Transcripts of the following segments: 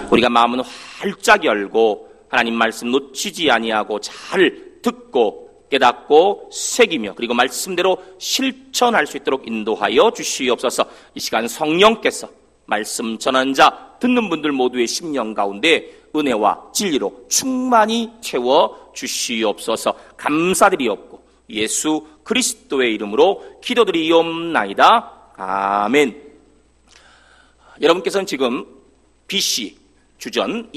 우리가 마음은 활짝 열고 하나님 말씀 놓치지 아니하고 잘 듣고 깨닫고 새기며 그리고 말씀대로 실천할 수 있도록 인도하여 주시옵소서. 이 시간 성령께서 말씀 전하는 자 듣는 분들 모두의 심령 가운데 은혜와 진리로 충만히 채워 주시옵소서. 감사드리옵고 예수 그리스도의 이름으로 기도드리옵나이다. 아멘. 여러분께서는 지금 BC 주전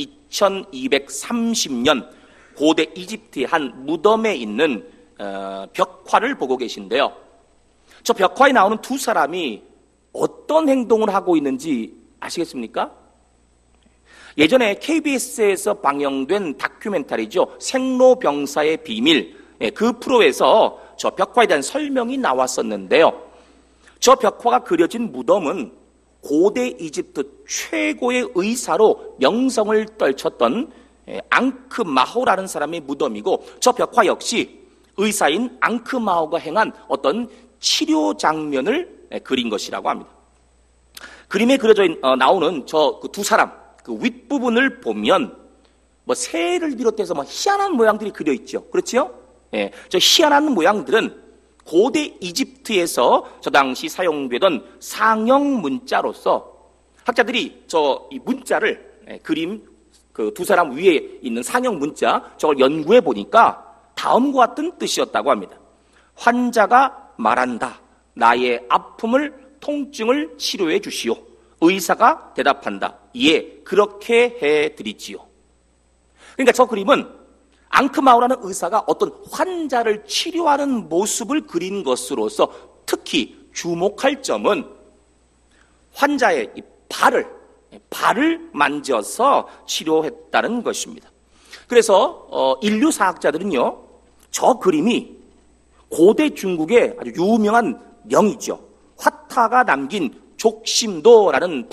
2230년 고대 이집트의 한 무덤에 있는 벽화를 보고 계신데요. 저 벽화에 나오는 두 사람이 어떤 행동을 하고 있는지 아시겠습니까? 예전에 KBS에서 방영된 다큐멘터리죠. 생로병사의 비밀, 그 프로에서 저 벽화에 대한 설명이 나왔었는데요. 저 벽화가 그려진 무덤은 고대 이집트 최고의 의사로 명성을 떨쳤던 앙크마호라는 사람의 무덤이고, 저 벽화 역시 의사인 앙크마호가 행한 어떤 치료 장면을 그린 것이라고 합니다. 그림에 그려져 나오는 저 두 사람, 그 윗부분을 보면 뭐 새를 비롯해서 뭐 희한한 모양들이 그려 있죠. 그렇지요? 예, 저 희한한 모양들은 고대 이집트에서 저 당시 사용되던 상형 문자로서 학자들이 저 이 문자를 그림 그 두 사람 위에 있는 상형 문자 저걸 연구해 보니까 다음과 같은 뜻이었다고 합니다. 환자가 말한다. 나의 아픔을 통증을 치료해 주시오. 의사가 대답한다. 예, 그렇게 해 드리지요. 그러니까 저 그림은 앙크마오라는 의사가 어떤 환자를 치료하는 모습을 그린 것으로서 특히 주목할 점은 환자의 이 발을 만져서 치료했다는 것입니다. 그래서 인류사학자들은요, 저 그림이 고대 중국의 아주 유명한 명이죠. 화타가 남긴 족심도라는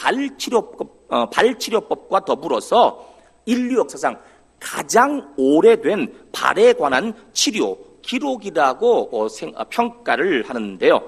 발치료법과 더불어서 인류 역사상 가장 오래된 발에 관한 치료 기록이라고 평가를 하는데요.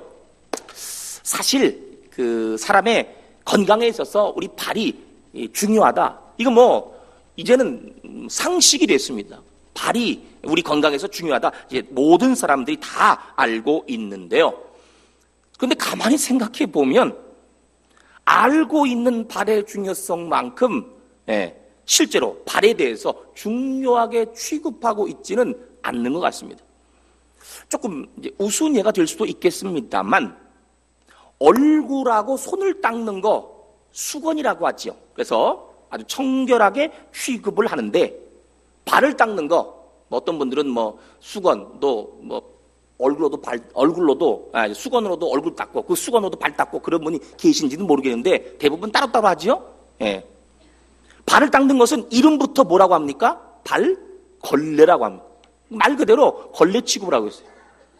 사실 그 사람의 건강에 있어서 우리 발이 중요하다. 이거 뭐 이제는 상식이 됐습니다. 발이 우리 건강에서 중요하다. 이제 모든 사람들이 다 알고 있는데요. 그런데 가만히 생각해 보면 알고 있는 발의 중요성만큼 실제로 발에 대해서 중요하게 취급하고 있지는 않는 것 같습니다. 조금 이제 우스운 예가 될 수도 있겠습니다만 얼굴하고 손을 닦는 거 수건이라고 하지요. 그래서 아주 청결하게 취급을 하는데 발을 닦는 거 어떤 분들은 뭐 수건도 뭐 얼굴로도 수건으로도 얼굴 닦고 그 수건으로도 발 닦고 그런 분이 계신지는 모르겠는데 대부분 따로따로 하지요. 예. 발을 닦는 것은 이름부터 뭐라고 합니까? 발걸레라고 합니다. 말 그대로 걸레 취급을 하고 있어요.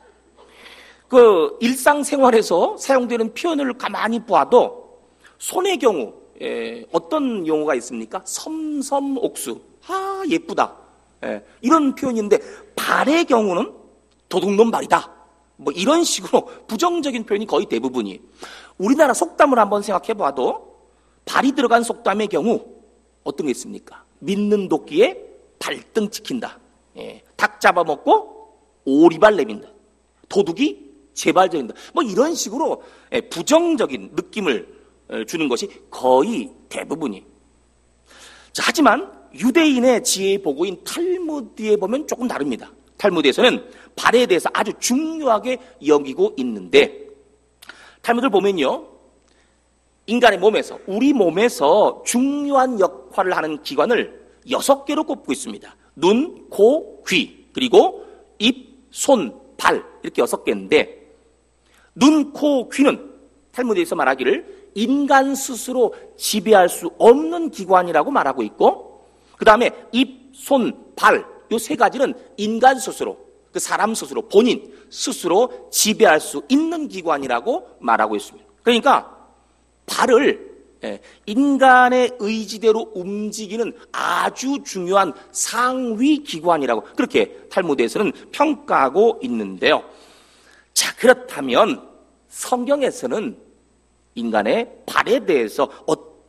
그 일상생활에서 사용되는 표현을 가만히 보아도 손의 경우 어떤 용어가 있습니까? 섬섬옥수. 아, 예쁘다. 이런 표현인데 발의 경우는 도둑놈 발이다. 뭐 이런 식으로 부정적인 표현이 거의 대부분이에요. 우리나라 속담을 한번 생각해 봐도 발이 들어간 속담의 경우 어떤 게 있습니까? 믿는 도끼에 발등 찍힌다. 닭 잡아먹고 오리발 내민다. 도둑이 재발적인다. 뭐 이런 식으로 부정적인 느낌을 주는 것이 거의 대부분이. 자, 하지만 유대인의 지혜 보고인 탈무드에 보면 조금 다릅니다. 탈무드에서는 발에 대해서 아주 중요하게 여기고 있는데 탈무드를 보면요, 인간의 몸에서 우리 몸에서 중요한 역할을 하는 기관을 6개로 꼽고 있습니다. 눈, 코, 귀, 그리고 입, 손, 발 이렇게 6개인데 눈, 코, 귀는 탈무드에서 말하기를 인간 스스로 지배할 수 없는 기관이라고 말하고 있고, 그 다음에 입, 손, 발 이 3가지는 인간 스스로, 그 사람 스스로, 본인 스스로 지배할 수 있는 기관이라고 말하고 있습니다. 그러니까 발을 인간의 의지대로 움직이는 아주 중요한 상위 기관이라고 그렇게 탈무드에서는 평가하고 있는데요. 자, 그렇다면 성경에서는 인간의 발에 대해서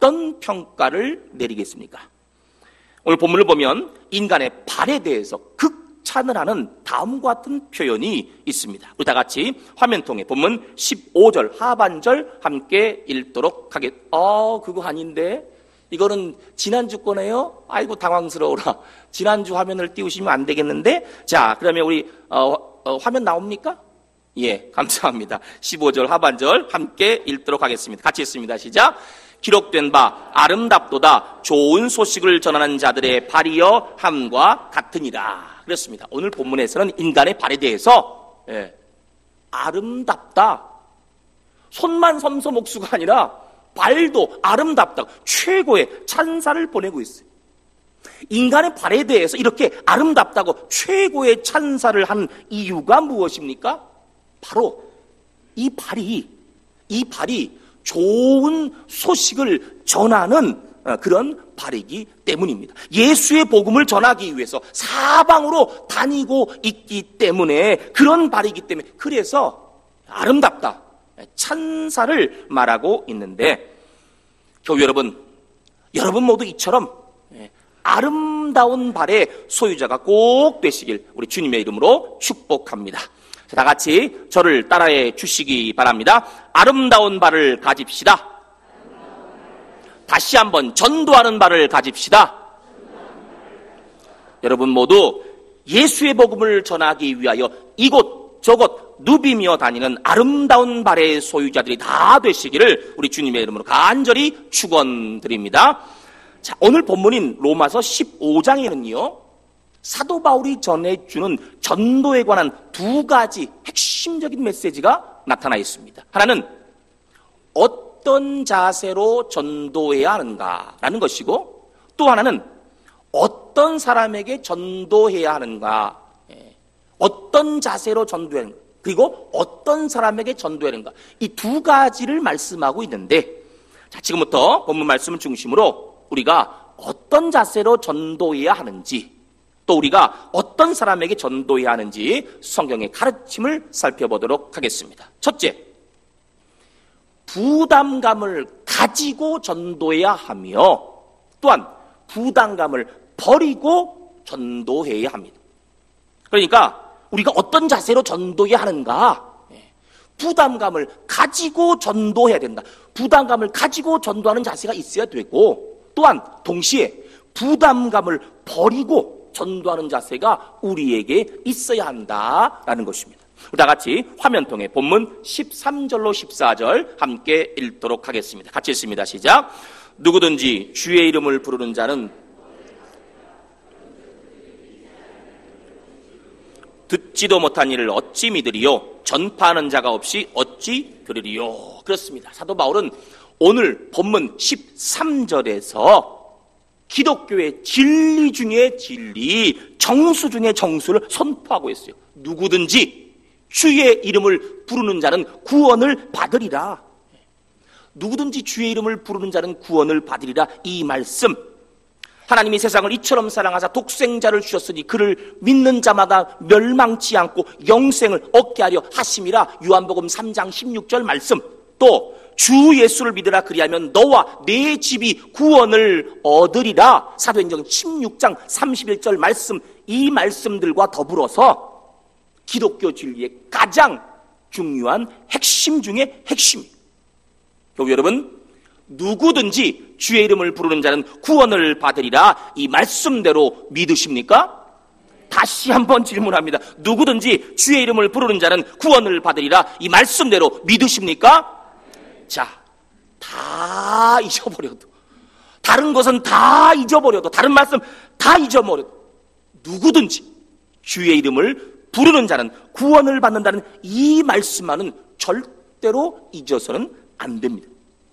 어떤 평가를 내리겠습니까? 오늘 본문을 보면 인간의 발에 대해서 극찬을 하는 다음과 같은 표현이 있습니다. 우리 다 같이 화면 통해 본문 15절 하반절 함께 읽도록 그거 아닌데? 이거는 지난주 거네요? 아이고 당황스러워라. 지난주 화면을 띄우시면 안 되겠는데? 자, 그러면 우리 화면 나옵니까? 예, 감사합니다. 15절 하반절 함께 읽도록 하겠습니다. 같이 읽습니다. 시작. 기록된 바 아름답도다 좋은 소식을 전하는 자들의 발이여 함과 같으니라. 그렇습니다. 오늘 본문에서는 인간의 발에 대해서 아름답다. 손만 섬섬옥수가 아니라 발도 아름답다. 최고의 찬사를 보내고 있어요. 인간의 발에 대해서 이렇게 아름답다고 최고의 찬사를 한 이유가 무엇입니까? 바로 이 발이 좋은 소식을 전하는 그런 발이기 때문입니다. 예수의 복음을 전하기 위해서 사방으로 다니고 있기 때문에 그런 발이기 때문에 그래서 아름답다. 찬사를 말하고 있는데 교우 여러분 모두 이처럼 아름다운 발의 소유자가 꼭 되시길 우리 주님의 이름으로 축복합니다. 다 같이 저를 따라해 주시기 바랍니다. 아름다운 발을 가집시다. 다시 한번 전도하는 발을 가집시다. 여러분 모두 예수의 복음을 전하기 위하여 이곳 저곳 누비며 다니는 아름다운 발의 소유자들이 다 되시기를 우리 주님의 이름으로 간절히 축원드립니다. 자, 오늘 본문인 로마서 15장에는요 사도 바울이 전해주는 전도에 관한 두 가지 핵심적인 메시지가 나타나 있습니다. 하나는 어떤 자세로 전도해야 하는가라는 것이고, 또 하나는 어떤 사람에게 전도해야 하는가, 어떤 자세로 전도해야 하는가, 그리고 어떤 사람에게 전도해야 하는가, 이 두 가지를 말씀하고 있는데, 자, 지금부터 본문 말씀을 중심으로 우리가 어떤 자세로 전도해야 하는지, 또 우리가 어떤 사람에게 전도해야 하는지 성경의 가르침을 살펴보도록 하겠습니다. 첫째, 부담감을 가지고 전도해야 하며, 또한 부담감을 버리고 전도해야 합니다. 그러니까 우리가 어떤 자세로 전도해야 하는가? 부담감을 가지고 전도해야 된다. 부담감을 가지고 전도하는 자세가 있어야 되고, 또한 동시에 부담감을 버리고 전도하는 자세가 우리에게 있어야 한다라는 것입니다. 다 같이 화면 통해 본문 13절로 14절 함께 읽도록 하겠습니다. 같이 읽습니다. 시작. 누구든지 주의 이름을 부르는 자는 듣지도 못한 일을 어찌 믿으리요? 전파하는 자가 없이 어찌 들으리요? 그렇습니다. 사도 바울은 오늘 본문 13절에서 기독교의 진리 중에 진리, 정수 중에 정수를 선포하고 있어요. 누구든지 주의 이름을 부르는 자는 구원을 받으리라. 누구든지 주의 이름을 부르는 자는 구원을 받으리라. 이 말씀, 하나님이 세상을 이처럼 사랑하사 독생자를 주셨으니 그를 믿는 자마다 멸망치 않고 영생을 얻게 하려 하심이라. 요한복음 3장 16절 말씀, 또 주 예수를 믿으라 그리하면 너와 내 집이 구원을 얻으리라. 사도행전 16장 31절 말씀, 이 말씀들과 더불어서 기독교 진리의 가장 중요한 핵심 중에 핵심입니다. 여러분, 누구든지 주의 이름을 부르는 자는 구원을 받으리라. 이 말씀대로 믿으십니까? 다시 한번 질문합니다. 누구든지 주의 이름을 부르는 자는 구원을 받으리라. 이 말씀대로 믿으십니까? 자, 다 잊어버려도, 다른 것은 다 잊어버려도, 다른 말씀 다 잊어버려도 누구든지 주의 이름을 부르는 자는 구원을 받는다는 이 말씀만은 절대로 잊어서는 안 됩니다.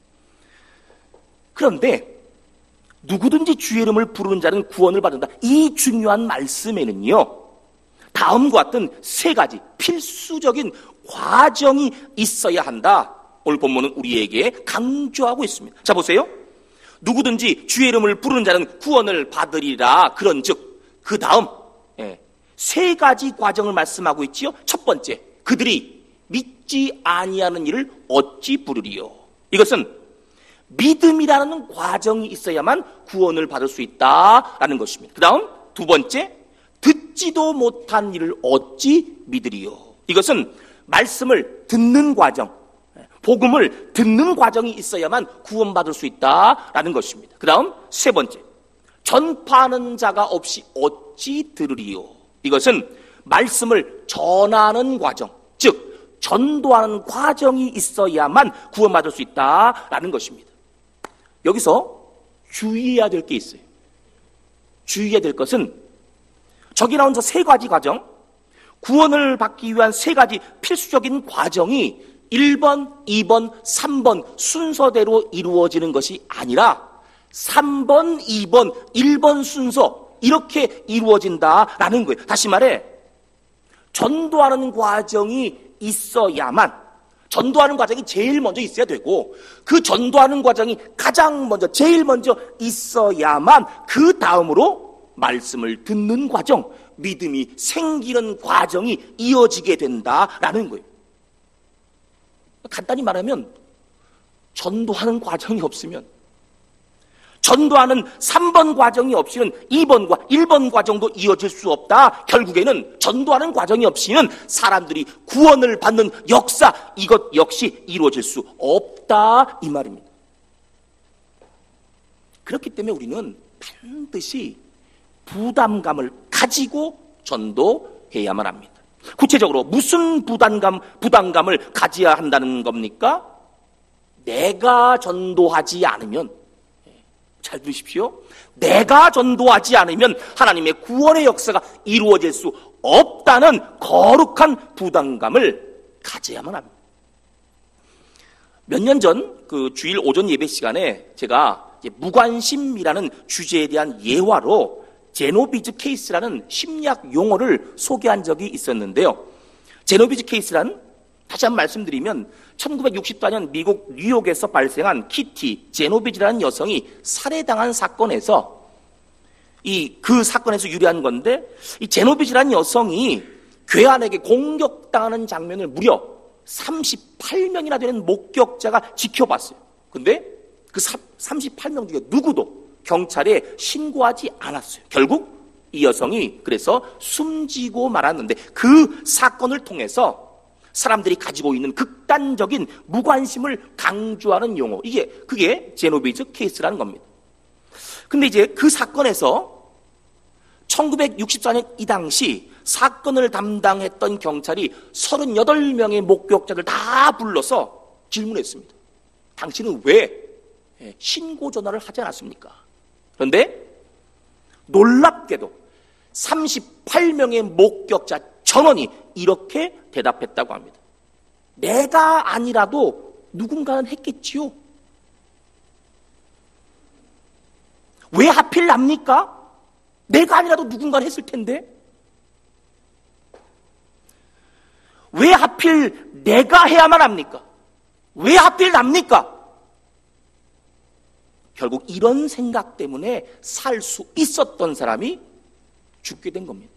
그런데 누구든지 주의 이름을 부르는 자는 구원을 받는다, 이 중요한 말씀에는요 다음과 같은 세 가지 필수적인 과정이 있어야 한다. 오늘 본문은 우리에게 강조하고 있습니다. 자, 보세요. 누구든지 주의 이름을 부르는 자는 구원을 받으리라. 그런즉 그 다음 세 가지 과정을 말씀하고 있지요. 첫 번째, 그들이 믿지 아니하는 일을 어찌 부르리요? 이것은 믿음이라는 과정이 있어야만 구원을 받을 수 있다라는 것입니다. 그 다음 두 번째, 듣지도 못한 이를 어찌 믿으리요. 이것은 말씀을 듣는 과정, 복음을 듣는 과정이 있어야만 구원받을 수 있다라는 것입니다. 그 다음 세 번째, 전파하는 자가 없이 어찌 들으리요. 이것은 말씀을 전하는 과정, 즉 전도하는 과정이 있어야만 구원받을 수 있다라는 것입니다. 여기서 주의해야 될 게 있어요. 주의해야 될 것은 저기 나온 저 세 가지 과정, 구원을 받기 위한 세 가지 필수적인 과정이 1번, 2번, 3번 순서대로 이루어지는 것이 아니라 3번, 2번, 1번 순서 이렇게 이루어진다라는 거예요. 다시 말해, 전도하는 과정이 있어야만, 전도하는 과정이 제일 먼저 있어야 되고, 그 전도하는 과정이 가장 먼저, 제일 먼저 있어야만 그 다음으로 말씀을 듣는 과정, 믿음이 생기는 과정이 이어지게 된다라는 거예요. 간단히 말하면 전도하는 과정이 없으면, 전도하는 3번 과정이 없이는 2번과 1번 과정도 이어질 수 없다. 결국에는 전도하는 과정이 없이는 사람들이 구원을 받는 역사, 이것 역시 이루어질 수 없다 이 말입니다. 그렇기 때문에 우리는 반드시 부담감을 가지고 전도해야만 합니다. 구체적으로 무슨 부담감을 가져야 한다는 겁니까? 내가 전도하지 않으면, 잘 들으십시오. 내가 전도하지 않으면 하나님의 구원의 역사가 이루어질 수 없다는 거룩한 부담감을 가져야만 합니다. 몇 년 전 그 주일 오전 예배 시간에 제가 무관심이라는 주제에 대한 예화로 제노비즈 케이스라는 심리학 용어를 소개한 적이 있었는데요. 제노비즈 케이스란, 다시 한번 말씀드리면 1964년 미국 뉴욕에서 발생한 키티 제노비즈라는 여성이 살해당한 사건에서 그 사건에서 유래한 건데, 이 제노비즈라는 여성이 괴한에게 공격당하는 장면을 무려 38명이나 되는 목격자가 지켜봤어요. 근데 그 38명 중에 누구도 경찰에 신고하지 않았어요. 결국 이 여성이 그래서 숨지고 말았는데, 그 사건을 통해서 사람들이 가지고 있는 극단적인 무관심을 강조하는 용어, 그게 제노비즈 케이스라는 겁니다. 근데 이제 그 사건에서 1964년 이 당시 사건을 담당했던 경찰이 38명의 목격자들 다 불러서 질문했습니다. 당신은 왜 신고 전화를 하지 않았습니까? 그런데 놀랍게도 38명의 목격자 전원이 이렇게 대답했다고 합니다. 내가 아니라도 누군가는 했겠지요. 왜 하필 납니까? 내가 아니라도 누군가는 했을 텐데. 왜 하필 내가 해야만 합니까? 왜 하필 납니까? 결국 이런 생각 때문에 살 수 있었던 사람이 죽게 된 겁니다.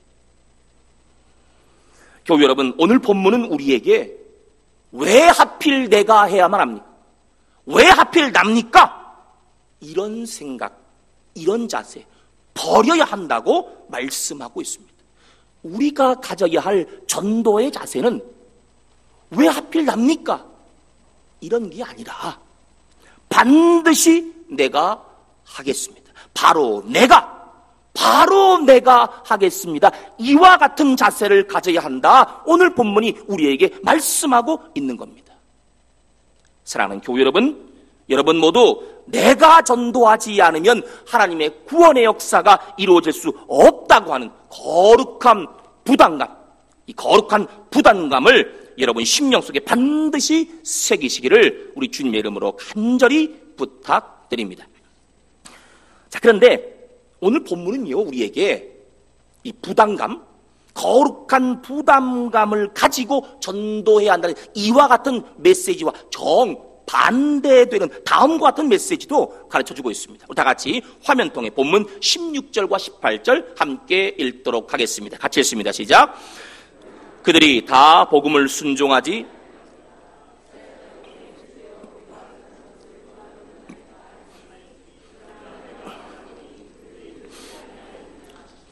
교우 여러분, 오늘 본문은 우리에게 왜 하필 내가 해야만 합니까? 왜 하필 납니까? 이런 생각, 이런 자세 버려야 한다고 말씀하고 있습니다. 우리가 가져야 할 전도의 자세는 왜 하필 납니까? 이런 게 아니라 반드시 내가 하겠습니다. 바로 내가 하겠습니다. 이와 같은 자세를 가져야 한다. 오늘 본문이 우리에게 말씀하고 있는 겁니다. 사랑하는 교우 여러분 모두 내가 전도하지 않으면 하나님의 구원의 역사가 이루어질 수 없다고 하는 거룩한 부담감, 이 거룩한 부담감을 여러분 심령 속에 반드시 새기시기를 우리 주님의 이름으로 간절히 부탁드립니다. 자, 그런데 오늘 본문은요, 우리에게 이 부담감, 거룩한 부담감을 가지고 전도해야 한다는 이와 같은 메시지와 정반대되는 다음과 같은 메시지도 가르쳐주고 있습니다. 우리 다 같이 화면 통해 본문 16절과 18절 함께 읽도록 하겠습니다. 같이 읽습니다. 시작. 그들이 다 복음을 순종하지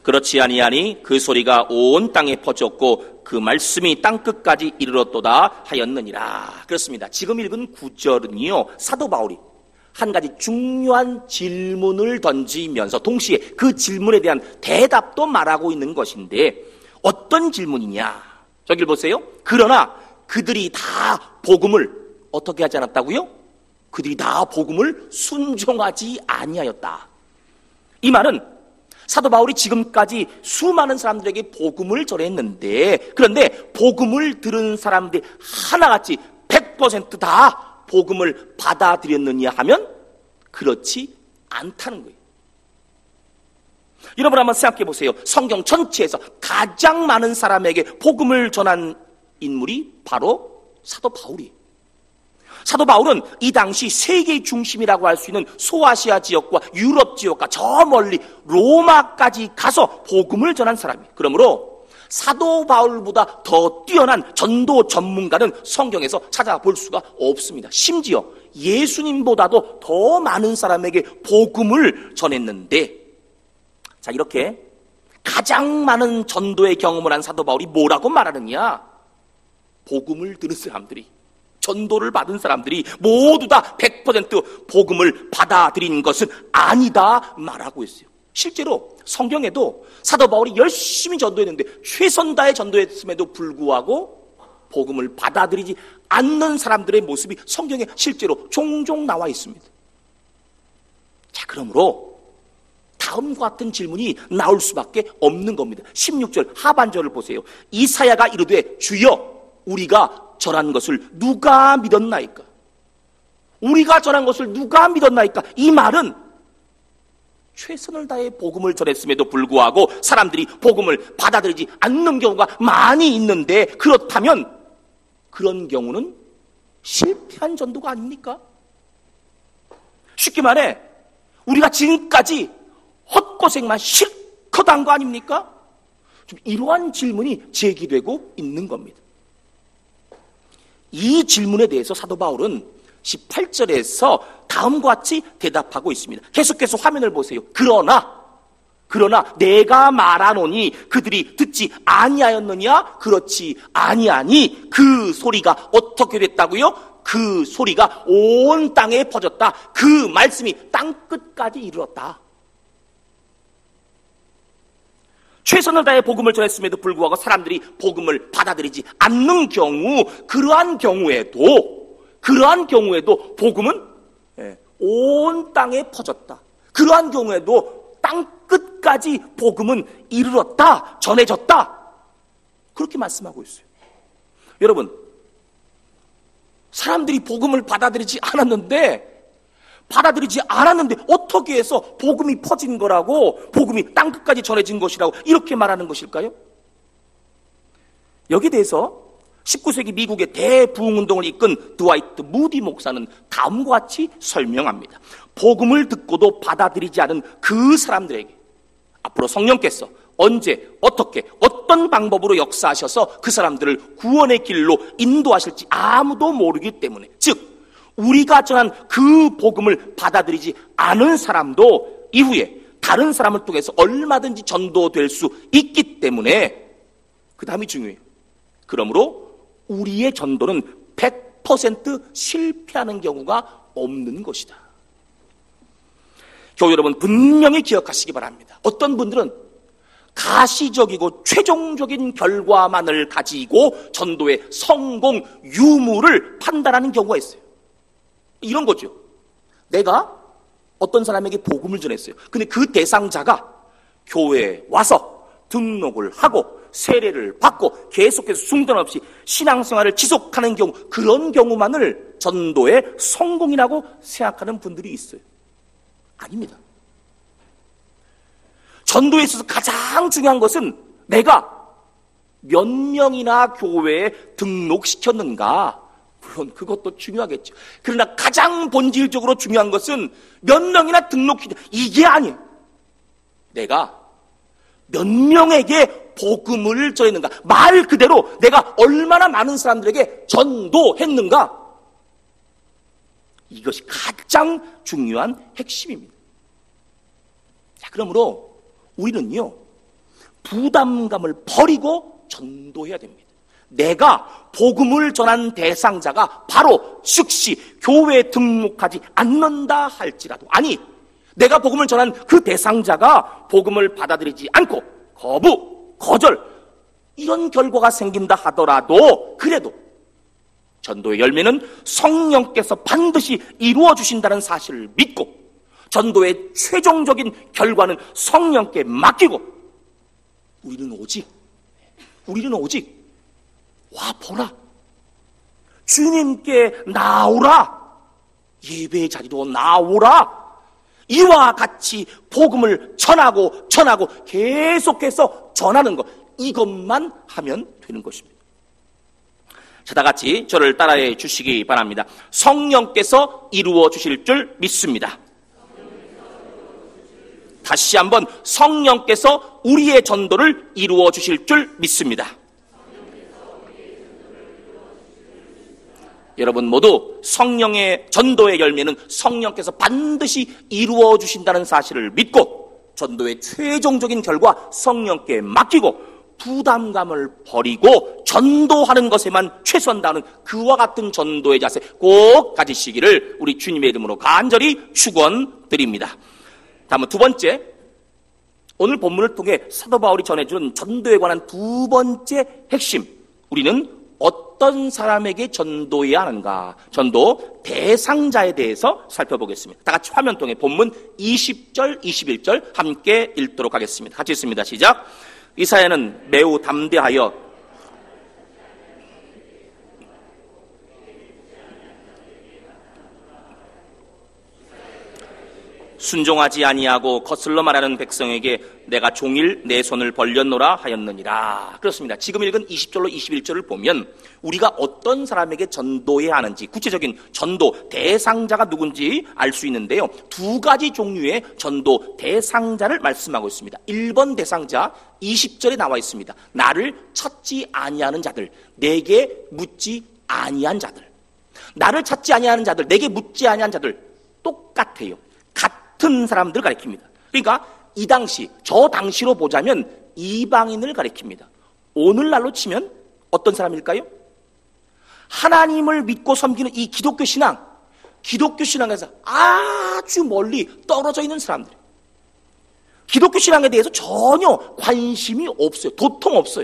그렇지 아니하니 그 소리가 온 땅에 퍼졌고 그 말씀이 땅끝까지 이르렀도다 하였느니라. 그렇습니다. 지금 읽은 구절은요, 사도 바울이 한 가지 중요한 질문을 던지면서 동시에 그 질문에 대한 대답도 말하고 있는 것인데, 어떤 질문이냐? 저길 보세요. 그러나 그들이 다 복음을 어떻게 하지 않았다고요? 그들이 다 복음을 순종하지 아니하였다. 이 말은 사도 바울이 지금까지 수많은 사람들에게 복음을 전했는데, 그런데 복음을 들은 사람들이 하나같이 100% 다 복음을 받아들였느냐 하면 그렇지 않다는 거예요. 여러분 한번 생각해 보세요. 성경 전체에서 가장 많은 사람에게 복음을 전한 인물이 바로 사도 바울이에요. 사도 바울은 이 당시 세계의 중심이라고 할 수 있는 소아시아 지역과 유럽 지역과 저 멀리 로마까지 가서 복음을 전한 사람이에요. 그러므로 사도 바울보다 더 뛰어난 전도 전문가는 성경에서 찾아볼 수가 없습니다. 심지어 예수님보다도 더 많은 사람에게 복음을 전했는데, 자, 이렇게 가장 많은 전도의 경험을 한 사도 바울이 뭐라고 말하느냐? 복음을 들은 사람들이, 전도를 받은 사람들이 모두 다 100% 복음을 받아들인 것은 아니다 말하고 있어요. 실제로 성경에도 사도 바울이 열심히 전도했는데 최선 다해 전도했음에도 불구하고 복음을 받아들이지 않는 사람들의 모습이 성경에 실제로 종종 나와 있습니다. 자, 그러므로 다음과 같은 질문이 나올 수밖에 없는 겁니다. 16절 하반절을 보세요. 이사야가 이르되 주여 우리가 전한 것을 누가 믿었나이까? 우리가 전한 것을 누가 믿었나이까? 이 말은 최선을 다해 복음을 전했음에도 불구하고 사람들이 복음을 받아들이지 않는 경우가 많이 있는데, 그렇다면 그런 경우는 실패한 전도가 아닙니까? 쉽게 말해 우리가 지금까지 헛고생만 실컷 한 거 아닙니까? 좀 이러한 질문이 제기되고 있는 겁니다. 이 질문에 대해서 사도 바울은 18절에서 다음과 같이 대답하고 있습니다. 계속해서 화면을 보세요. 그러나 내가 말하노니 그들이 듣지 아니하였느냐? 그렇지 아니하니 그 소리가 어떻게 됐다고요? 그 소리가 온 땅에 퍼졌다. 그 말씀이 땅끝까지 이르렀다. 최선을 다해 복음을 전했음에도 불구하고 사람들이 복음을 받아들이지 않는 경우, 그러한 경우에도 복음은 온 땅에 퍼졌다. 그러한 경우에도 땅끝까지 복음은 이르렀다, 전해졌다. 그렇게 말씀하고 있어요. 여러분, 사람들이 복음을 받아들이지 않았는데 어떻게 해서 복음이 퍼진 거라고, 복음이 땅끝까지 전해진 것이라고 이렇게 말하는 것일까요? 여기에 대해서 19세기 미국의 대부흥운동을 이끈 드와이트 무디 목사는 다음과 같이 설명합니다. 복음을 듣고도 받아들이지 않은 그 사람들에게 앞으로 성령께서 언제, 어떻게, 어떤 방법으로 역사하셔서 그 사람들을 구원의 길로 인도하실지 아무도 모르기 때문에, 즉 우리가 전한 그 복음을 받아들이지 않은 사람도 이후에 다른 사람을 통해서 얼마든지 전도될 수 있기 때문에 그 다음이 중요해요. 그러므로 우리의 전도는 100% 실패하는 경우가 없는 것이다. 교회 여러분, 분명히 기억하시기 바랍니다. 어떤 분들은 가시적이고 최종적인 결과만을 가지고 전도의 성공 유무를 판단하는 경우가 있어요. 이런 거죠. 내가 어떤 사람에게 복음을 전했어요. 근데 그 대상자가 교회에 와서 등록을 하고 세례를 받고 계속해서 중단 없이 신앙생활을 지속하는 경우, 그런 경우만을 전도의 성공이라고 생각하는 분들이 있어요. 아닙니다. 전도에 있어서 가장 중요한 것은 내가 몇 명이나 교회에 등록시켰는가. 물론 그것도 중요하겠죠. 그러나 가장 본질적으로 중요한 것은 몇 명이나 등록시켰는가, 이게 아니에요. 내가 몇 명에게 복음을 전했는가, 말 그대로 내가 얼마나 많은 사람들에게 전도했는가, 이것이 가장 중요한 핵심입니다. 자, 그러므로 우리는요, 부담감을 버리고 전도해야 됩니다. 내가 복음을 전한 대상자가 바로 즉시 교회에 등록하지 않는다 할지라도, 아니 내가 복음을 전한 그 대상자가 복음을 받아들이지 않고 거절, 이런 결과가 생긴다 하더라도, 그래도 전도의 열매는 성령께서 반드시 이루어 주신다는 사실을 믿고 전도의 최종적인 결과는 성령께 맡기고 우리는 오직 와 보라, 주님께 나오라, 예배의 자리로 나오라, 이와 같이 복음을 전하고 계속해서 전하는 것, 이것만 하면 되는 것입니다. 자, 다 같이 저를 따라해 주시기 바랍니다. 성령께서 이루어 주실 줄 믿습니다. 다시 한번, 성령께서 우리의 전도를 이루어 주실 줄 믿습니다. 여러분 모두 성령의 전도의 열매는 성령께서 반드시 이루어 주신다는 사실을 믿고 전도의 최종적인 결과 성령께 맡기고 부담감을 버리고 전도하는 것에만 최선을 다하는 그와 같은 전도의 자세 꼭 가지시기를 우리 주님의 이름으로 간절히 축원드립니다. 다음은 두 번째, 오늘 본문을 통해 사도 바울이 전해주는 전도에 관한 두 번째 핵심, 우리는 어떤 사람에게 전도해야 하는가, 전도 대상자에 대해서 살펴보겠습니다. 다 같이 화면 통해 본문 20절, 21절 함께 읽도록 하겠습니다. 같이 읽습니다. 시작. 이사야는 매우 담대하여 순종하지 아니하고 거슬러 말하는 백성에게 내가 종일 내 손을 벌렸노라 하였느니라. 그렇습니다. 지금 읽은 20절로 21절을 보면 우리가 어떤 사람에게 전도해야 하는지, 구체적인 전도 대상자가 누군지 알 수 있는데요, 두 가지 종류의 전도 대상자를 말씀하고 있습니다. 1번 대상자 20절에 나와 있습니다. 나를 찾지 아니하는 자들, 내게 묻지 아니한 자들. 나를 찾지 아니하는 자들, 내게 묻지 아니한 자들, 똑같아요. 같은 사람들을 가리킵니다. 그러니까 이 당시, 저 당시로 보자면 이방인을 가리킵니다. 오늘날로 치면 어떤 사람일까요? 하나님을 믿고 섬기는 이 기독교 신앙에서 아주 멀리 떨어져 있는 사람들, 기독교 신앙에 대해서 전혀 관심이 없어요. 도통 없어요.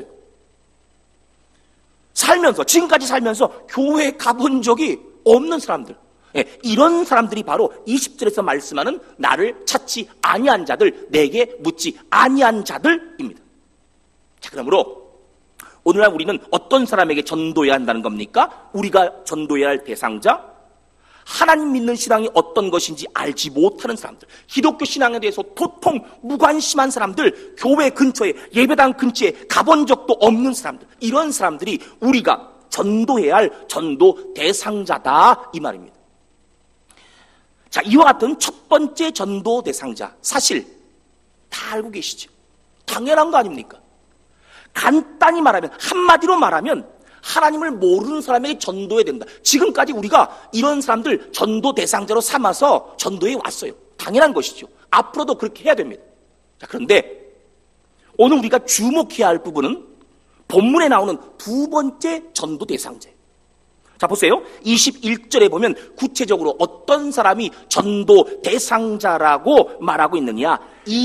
지금까지 살면서 교회에 가본 적이 없는 사람들, 이런 사람들이 바로 20절에서 말씀하는 나를 찾지 아니한 자들, 내게 묻지 아니한 자들입니다. 자, 그러므로 오늘날 우리는 어떤 사람에게 전도해야 한다는 겁니까? 우리가 전도해야 할 대상자, 하나님 믿는 신앙이 어떤 것인지 알지 못하는 사람들, 기독교 신앙에 대해서 도통 무관심한 사람들, 교회 근처에, 예배당 근처에 가본 적도 없는 사람들, 이런 사람들이 우리가 전도해야 할 전도 대상자다, 이 말입니다. 자, 이와 같은 첫 번째 전도 대상자, 사실 다 알고 계시죠? 당연한 거 아닙니까? 간단히 말하면, 한마디로 말하면 하나님을 모르는 사람에게 전도해야 된다. 지금까지 우리가 이런 사람들 전도 대상자로 삼아서 전도해 왔어요. 당연한 것이죠. 앞으로도 그렇게 해야 됩니다. 자, 그런데 오늘 우리가 주목해야 할 부분은 본문에 나오는 두 번째 전도 대상자예요. 자, 보세요. 21절에 보면 구체적으로 어떤 사람이 전도 대상자라고 말하고 있느냐.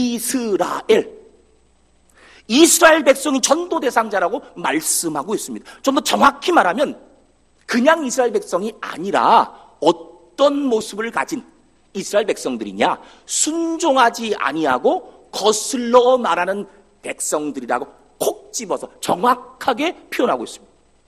이스라엘 백성이 전도 대상자라고 말씀하고 있습니다. 좀 더 정확히 말하면 그냥 이스라엘 백성이 아니라 어떤 모습을 가진 이스라엘 백성들이냐. 순종하지 아니하고 거슬러 말하는 백성들이라고 콕 집어서 정확하게 표현하고 있습니다.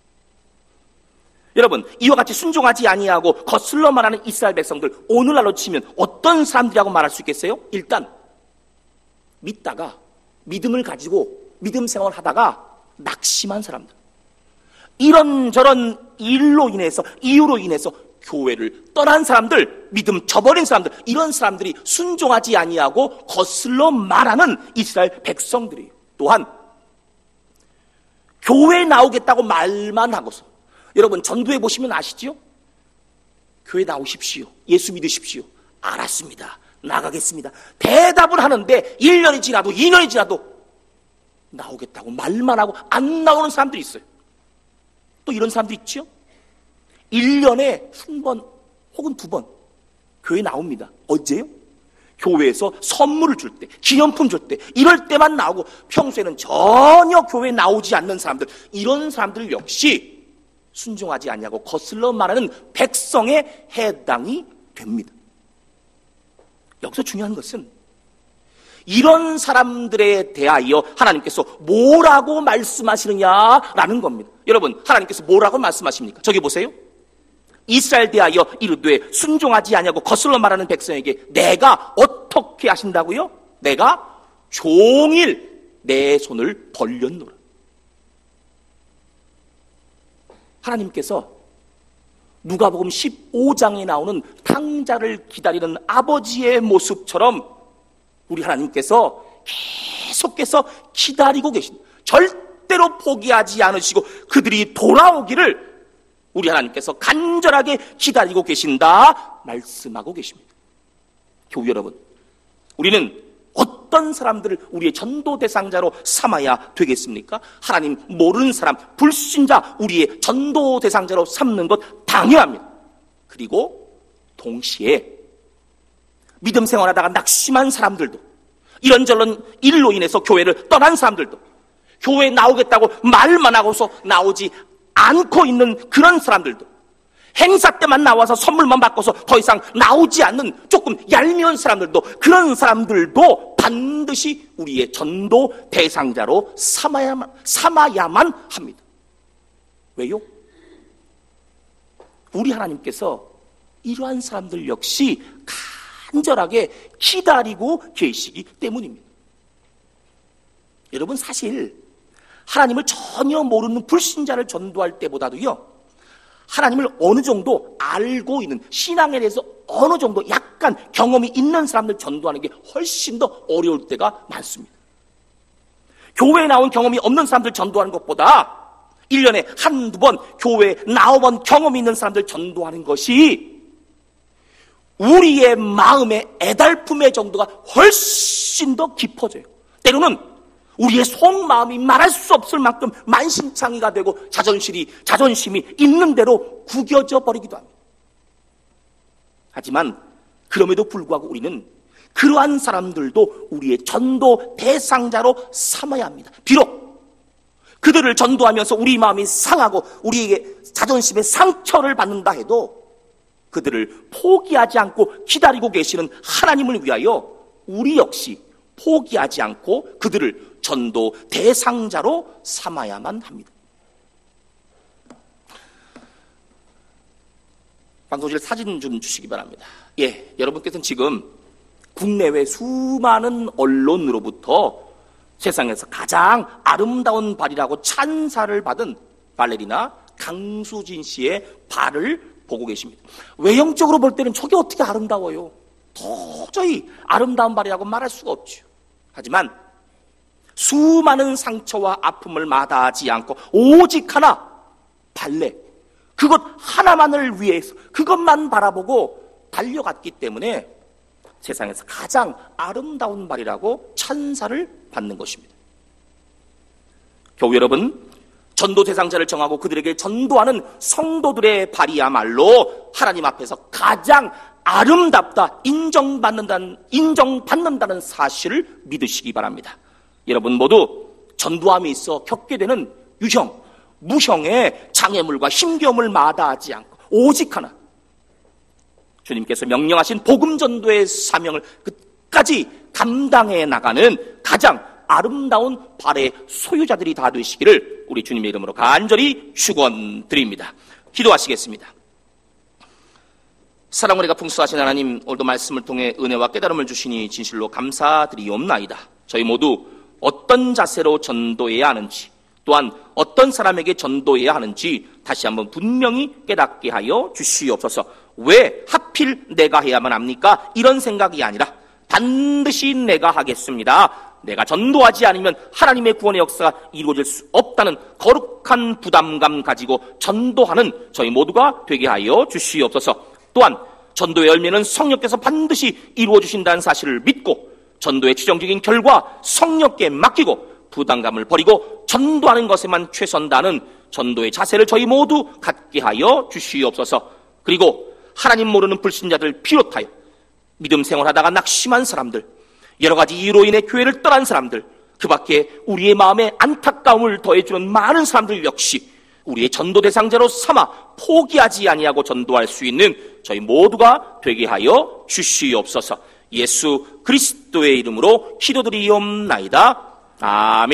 여러분, 이와 같이 순종하지 아니하고 거슬러 말하는 이스라엘 백성들, 오늘날로 치면 어떤 사람들이라고 말할 수 있겠어요? 일단 믿다가, 믿음을 가지고 믿음 생활을 하다가 낙심한 사람들, 이런저런 이유로 인해서 교회를 떠난 사람들, 믿음 저버린 사람들, 이런 사람들이 순종하지 아니하고 거슬러 말하는 이스라엘 백성들이에요. 또한 교회에 나오겠다고 말만 하고서, 여러분 전도해 보시면 아시죠? 교회 나오십시오, 예수 믿으십시오, 알았습니다, 나가겠습니다, 대답을 하는데 1년이 지나도 2년이 지나도 나오겠다고 말만 하고 안 나오는 사람들이 있어요. 또 이런 사람들이 있죠. 1년에 한 번 혹은 2번 교회 나옵니다. 언제요? 교회에서 선물을 줄 때, 기념품 줄 때, 이럴 때만 나오고 평소에는 전혀 교회에 나오지 않는 사람들, 이런 사람들 역시 순종하지 않냐고 거슬러 말하는 백성에 해당이 됩니다. 여기서 중요한 것은 이런 사람들에 대하여 하나님께서 뭐라고 말씀하시느냐라는 겁니다. 여러분, 하나님께서 뭐라고 말씀하십니까? 저기 보세요. 이스라엘 대하여 이르되 순종하지 아니하고 거슬러 말하는 백성에게 내가 어떻게 하신다고요? 내가 종일 내 손을 벌렸노라. 하나님께서 누가복음 15장에 나오는 탕자를 기다리는 아버지의 모습처럼 우리 하나님께서 계속해서 기다리고 계십니다. 절대로 포기하지 않으시고 그들이 돌아오기를 우리 하나님께서 간절하게 기다리고 계신다 말씀하고 계십니다. 교우 여러분, 우리는 어떤 사람들을 우리의 전도 대상자로 삼아야 되겠습니까? 하나님 모르는 사람, 불신자 우리의 전도 대상자로 삼는 것 당연합니다. 그리고 동시에 믿음 생활하다가 낙심한 사람들도, 이런저런 일로 인해서 교회를 떠난 사람들도, 교회에 나오겠다고 말만 하고서 나오지 않고 있는 그런 사람들도, 행사 때만 나와서 선물만 받고서 더 이상 나오지 않는 조금 얄미운 사람들도, 그런 사람들도 반드시 우리의 전도 대상자로 삼아야만 합니다. 왜요? 우리 하나님께서 이러한 사람들 역시 간절하게 기다리고 계시기 때문입니다. 여러분, 사실 하나님을 전혀 모르는 불신자를 전도할 때보다도요, 하나님을 어느 정도 알고 있는, 신앙에 대해서 어느 정도 약간 경험이 있는 사람들 전도하는 게 훨씬 더 어려울 때가 많습니다. 교회에 나온 경험이 없는 사람들 전도하는 것보다 1년에 한두 번 교회에 나와본 경험이 있는 사람들 전도하는 것이 우리의 마음의 애달픔의 정도가 훨씬 더 깊어져요. 때로는 우리의 속마음이 말할 수 없을 만큼 만신창이가 되고 자존심이 있는 대로 구겨져 버리기도 합니다. 하지만 그럼에도 불구하고 우리는 그러한 사람들도 우리의 전도 대상자로 삼아야 합니다. 비록 그들을 전도하면서 우리 마음이 상하고 우리에게 자존심의 상처를 받는다 해도 그들을 포기하지 않고 기다리고 계시는 하나님을 위하여 우리 역시 포기하지 않고 그들을 전도 대상자로 삼아야만 합니다. 방송실 사진 좀 주시기 바랍니다. 예, 여러분께서는 지금 국내외 수많은 언론으로부터 세상에서 가장 아름다운 발이라고 찬사를 받은 발레리나 강수진 씨의 발을 보고 계십니다. 외형적으로 볼 때는 저게 어떻게 아름다워요? 도저히 아름다운 발이라고 말할 수가 없죠. 하지만 수많은 상처와 아픔을 마다하지 않고 오직 하나, 발레, 그것 하나만을 위해서 그것만 바라보고 달려갔기 때문에 세상에서 가장 아름다운 발이라고 찬사를 받는 것입니다. 교우 여러분, 전도 대상자를 정하고 그들에게 전도하는 성도들의 발이야말로 하나님 앞에서 가장 아름답다, 인정받는다는 사실을 믿으시기 바랍니다. 여러분 모두 전도함에 있어 겪게 되는 유형, 무형의 장애물과 힘겨움을 마다하지 않고 오직 하나, 주님께서 명령하신 복음 전도의 사명을 끝까지 감당해 나가는 가장 아름다운 발의 소유자들이 다 되시기를 우리 주님의 이름으로 간절히 축원드립니다. 기도하시겠습니다. 사랑 은혜가 풍성하신 하나님, 오늘도 말씀을 통해 은혜와 깨달음을 주시니 진실로 감사드리옵나이다. 저희 모두 어떤 자세로 전도해야 하는지, 또한 어떤 사람에게 전도해야 하는지 다시 한번 분명히 깨닫게 하여 주시옵소서. 왜 하필 내가 해야만 합니까? 이런 생각이 아니라 반드시 내가 하겠습니다. 내가 전도하지 않으면 하나님의 구원의 역사가 이루어질 수 없다는 거룩한 부담감 가지고 전도하는 저희 모두가 되게 하여 주시옵소서. 또한 전도의 열매는 성령께서 반드시 이루어 주신다는 사실을 믿고 전도의 최종적인 결과 성령께 맡기고 부담감을 버리고 전도하는 것에만 최선 다하는 전도의 자세를 저희 모두 갖게 하여 주시옵소서. 그리고 하나님 모르는 불신자들 비롯하여 믿음 생활하다가 낙심한 사람들, 여러 가지 이유로 인해 교회를 떠난 사람들, 그 밖에 우리의 마음에 안타까움을 더해주는 많은 사람들 역시 우리의 전도 대상자로 삼아 포기하지 아니하고 전도할 수 있는 저희 모두가 되게 하여 주시옵소서. 예수 그리스도의 이름으로 기도드리옵나이다. 아멘.